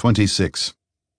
26.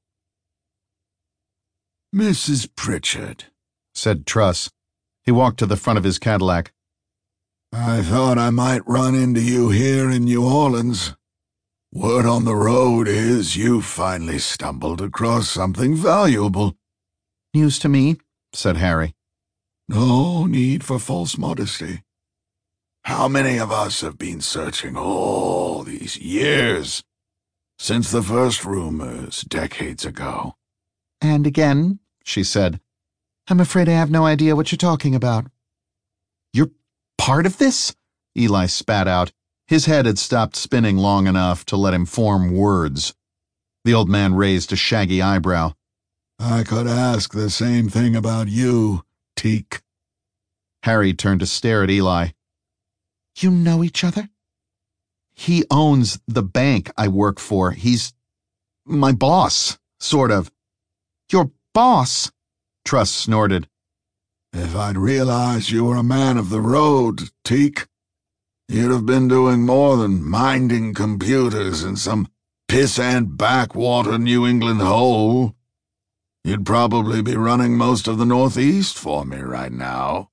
Mrs. Pritchard, said Truss. He walked to the front of his Cadillac. I thought I might run into you here in New Orleans. Word on the road is you finally stumbled across something valuable. News to me, said Harry. No need for false modesty. How many of us have been searching all these years, since the first rumors decades ago? And again, she said, I'm afraid I have no idea what you're talking about. You're part of this? Eli spat out. His head had stopped spinning long enough to let him form words. The old man raised a shaggy eyebrow. I could ask the same thing about you, Teak. Harry turned to stare at Eli. You know each other? He owns the bank I work for. He's my boss, sort of. Your boss? Truss snorted. If I'd realized you were a man of the road, Teak, you'd have been doing more than minding computers in some piss-and backwater New England hole. You'd probably be running most of the Northeast for me right now.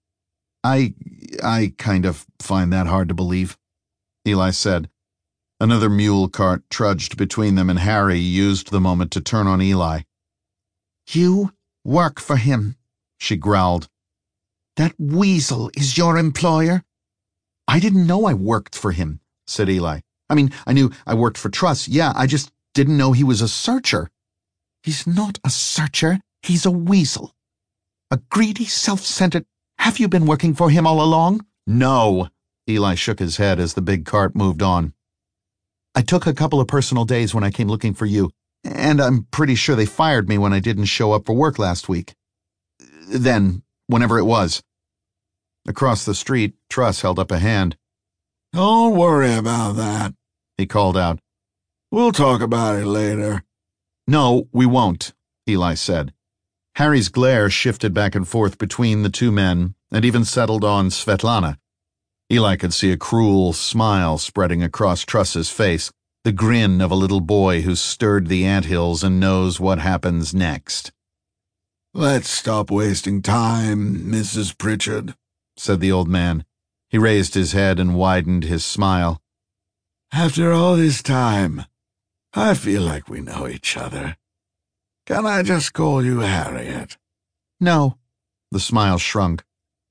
I kind of find that hard to believe, Eli said. Another mule cart trudged between them, and Harry used the moment to turn on Eli. You work for him, she growled. That weasel is your employer? I didn't know I worked for him, said Eli. I mean, I knew I worked for Truss, yeah, I just didn't know he was a searcher. He's not a searcher, he's a weasel. A greedy, self-centered... Have you been working for him all along? No. Eli shook his head as the big cart moved on. I took a couple of personal days when I came looking for you, and I'm pretty sure they fired me when I didn't show up for work last week. Then, whenever it was. Across the street, Truss held up a hand. Don't worry about that, he called out. We'll talk about it later. No, we won't, Eli said. Harry's glare shifted back and forth between the two men and even settled on Svetlana. Eli could see a cruel smile spreading across Truss's face, the grin of a little boy who's stirred the anthills and knows what happens next. Let's stop wasting time, Mrs. Pritchard, said the old man. He raised his head and widened his smile. After all this time, I feel like we know each other. Can I just call you Harriet? No. The smile shrunk.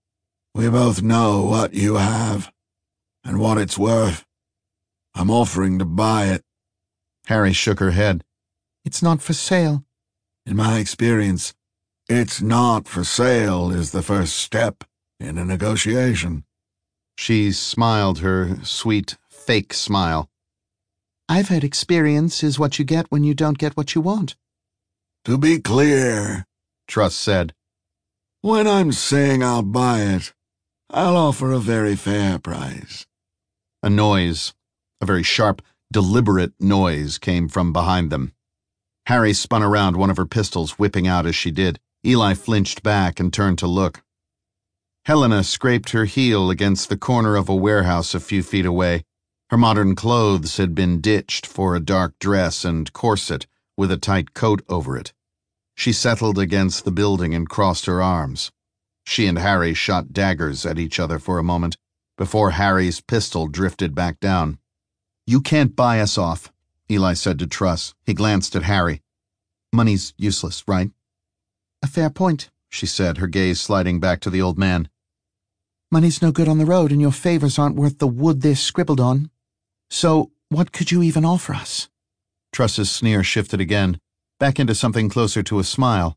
We both know what you have and what it's worth. I'm offering to buy it. Harry shook her head. It's not for sale. In my experience, it's not for sale is the first step in a negotiation. She smiled her sweet, fake smile. I've had experience is what you get when you don't get what you want. To be clear, Truss said, when I'm saying I'll buy it, I'll offer a very fair price. A noise, a very sharp, deliberate noise came from behind them. Harry spun around, one of her pistols whipping out as she did. Eli flinched back and turned to look. Helena scraped her heel against the corner of a warehouse a few feet away. Her modern clothes had been ditched for a dark dress and corset with a tight coat over it. She settled against the building and crossed her arms. She and Harry shot daggers at each other for a moment before Harry's pistol drifted back down. You can't buy us off, Eli said to Truss. He glanced at Harry. Money's useless, right? A fair point, she said, her gaze sliding back to the old man. Money's no good on the road, and your favors aren't worth the wood they're scribbled on. So what could you even offer us? Truss's sneer shifted again, back into something closer to a smile.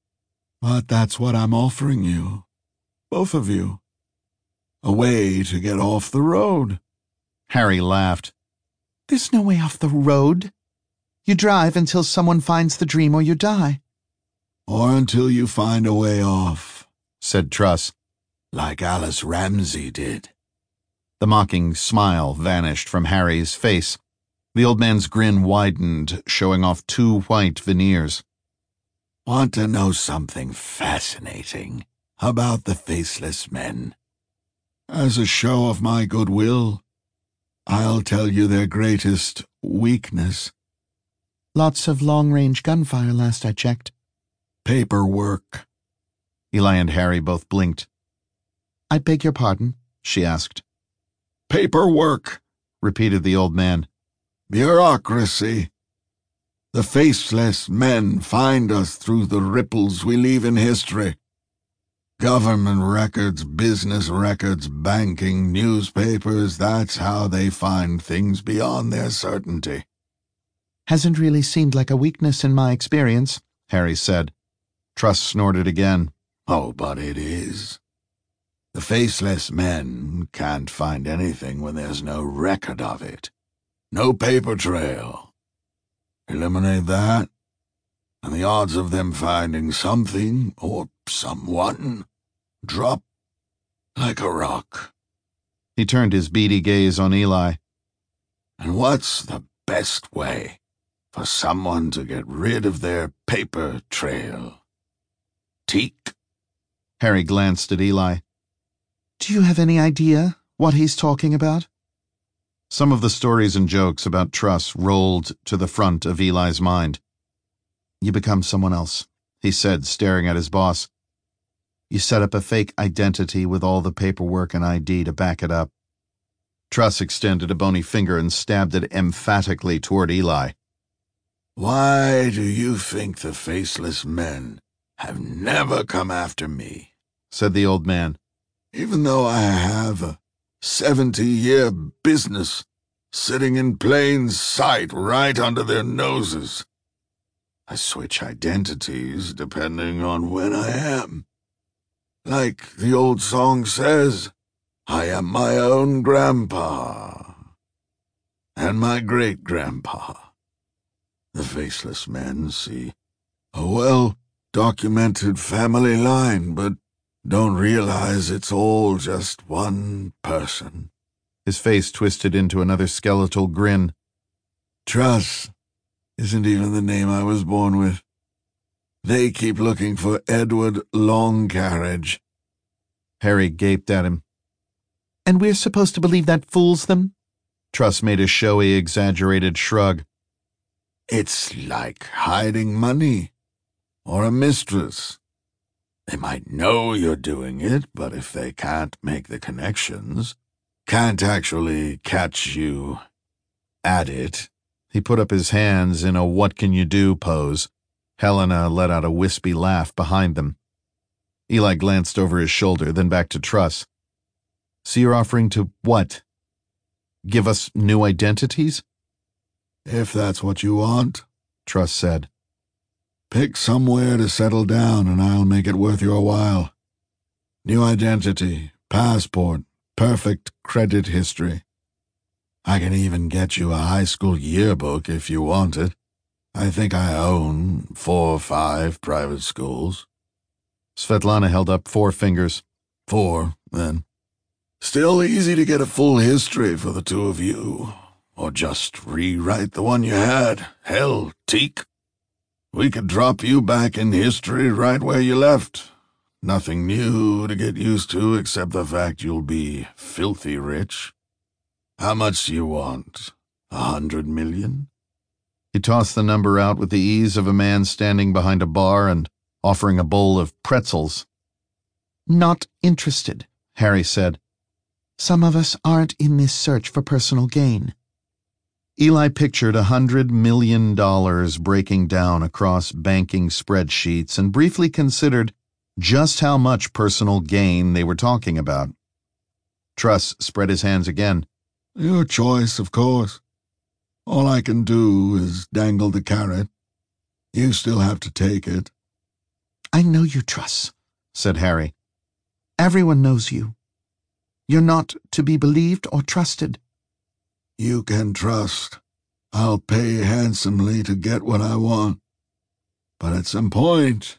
But that's what I'm offering you. Both of you. A way to get off the road. Harry laughed. There's no way off the road. You drive until someone finds the dream or you die. Or until you find a way off, said Truss, like Alice Ramsey did. The mocking smile vanished from Harry's face. The old man's grin widened, showing off two white veneers. Want to know something fascinating about the Faceless Men? As a show of my goodwill, I'll tell you their greatest weakness. Lots of long-range gunfire last I checked. Paperwork. Eli and Harry both blinked. I beg your pardon? She asked. Paperwork, repeated the old man. Bureaucracy. The faceless men find us through the ripples we leave in history. Government records, business records, banking, newspapers, that's how they find things beyond their certainty. Hasn't really seemed like a weakness in my experience, Harry said. Truss snorted again. Oh, but it is. The faceless men can't find anything when there's no record of it. No paper trail. Eliminate that, and the odds of them finding something or someone drop like a rock. He turned his beady gaze on Eli. And what's the best way for someone to get rid of their paper trail? Teak? Harry glanced at Eli. Do you have any idea what he's talking about? Some of the stories and jokes about Truss rolled to the front of Eli's mind. You become someone else, he said, staring at his boss. You set up a fake identity with all the paperwork and ID to back it up. Truss extended a bony finger and stabbed it emphatically toward Eli. Why do you think the faceless men have never come after me? Said the old man. Even though I have a 70-year business sitting in plain sight right under their noses. I switch identities depending on when I am. Like the old song says, I am my own grandpa and my great-grandpa. The faceless men see a well-documented family line, but don't realize it's all just one person. His face twisted into another skeletal grin. Truss isn't even the name I was born with. They keep looking for Edward Longcarriage. Harry gaped at him. And we're supposed to believe that fools them? Truss made a showy, exaggerated shrug. It's like hiding money or a mistress. They might know you're doing it, but if they can't make the connections, can't actually catch you at it. He put up his hands in a what-can-you-do pose. Helena let out a wispy laugh behind them. Eli glanced over his shoulder, then back to Truss. So you're offering to what? Give us new identities? If that's what you want, Truss said. Pick somewhere to settle down and I'll make it worth your while. New identity, passport, perfect credit history. I can even get you a high school yearbook if you want it. I think I own 4 or 5 private schools. Svetlana held up 4 fingers. 4, then. Still easy to get a full history for the 2 of you. Or just rewrite the one you had. Hell, Teak. We could drop you back in history right where you left. Nothing new to get used to except the fact you'll be filthy rich. How much do you want? 100 million? He tossed the number out with the ease of a man standing behind a bar and offering a bowl of pretzels. Not interested, Harry said. Some of us aren't in this search for personal gain. Eli pictured $100 million breaking down across banking spreadsheets and briefly considered just how much personal gain they were talking about. Truss spread his hands again. Your choice, of course. All I can do is dangle the carrot. You still have to take it. I know you, Truss, said Harry. Everyone knows you. You're not to be believed or trusted. You can trust. I'll pay handsomely to get what I want. But at some point,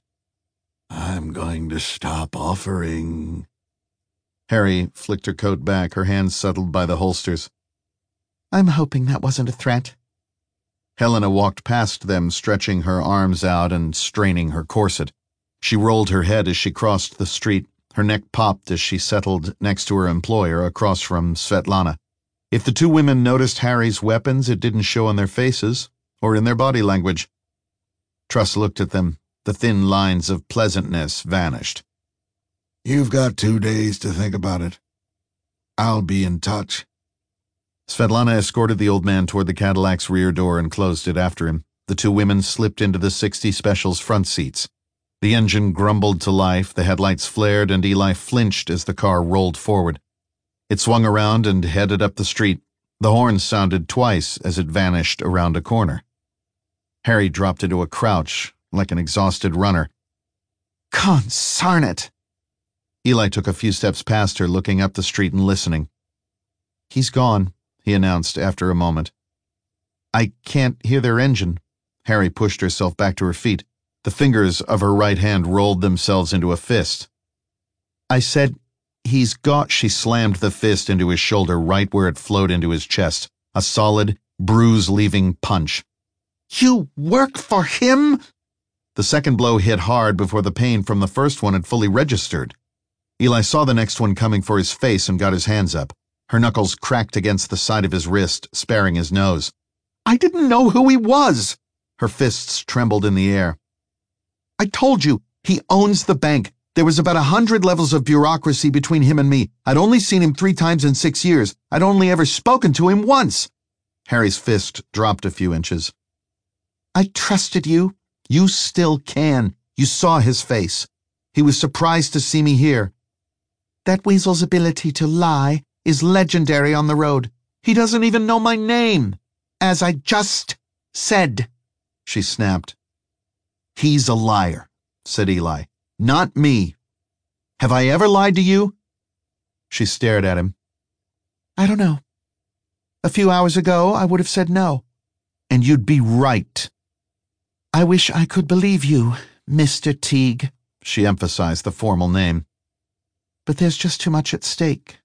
I'm going to stop offering. Harry flicked her coat back, her hands settled by the holsters. I'm hoping that wasn't a threat. Helena walked past them, stretching her arms out and straining her corset. She rolled her head as she crossed the street. Her neck popped as she settled next to her employer across from Svetlana. If the 2 women noticed Harry's weapons, it didn't show on their faces or in their body language. Truss looked at them. The thin lines of pleasantness vanished. You've got 2 days to think about it. I'll be in touch. Svetlana escorted the old man toward the Cadillac's rear door and closed it after him. The two women slipped into the 60 Special's front seats. The engine grumbled to life, the headlights flared, and Eli flinched as the car rolled forward. It swung around and headed up the street. The horn sounded twice as it vanished around a corner. Harry dropped into a crouch, like an exhausted runner. Consarn it! Eli took a few steps past her, looking up the street and listening. "He's gone," he announced after a moment. "I can't hear their engine." Harry pushed herself back to her feet. The fingers of her right hand rolled themselves into a fist. "I said, he's got—" She slammed the fist into his shoulder right where it flowed into his chest, a solid, bruise-leaving punch. "You work for him?" The second blow hit hard before the pain from the first one had fully registered. Eli saw the next one coming for his face and got his hands up. Her knuckles cracked against the side of his wrist, sparing his nose. "I didn't know who he was." Her fists trembled in the air. "I told you, he owns the bank. There was about 100 levels of bureaucracy between him and me. I'd only seen him 3 times in 6 years. I'd only ever spoken to him once." Harry's fist dropped a few inches. "I trusted you. You still can. You saw his face. He was surprised to see me here. That weasel's ability to lie is legendary on the road. He doesn't even know my name. As I just said," she snapped. "He's a liar," said Eli. "Not me. Have I ever lied to you?" She stared at him. "I don't know. A few hours ago, I would have said no." "And you'd be right." "I wish I could believe you, Mr. Teague." She emphasized the formal name. "But there's just too much at stake.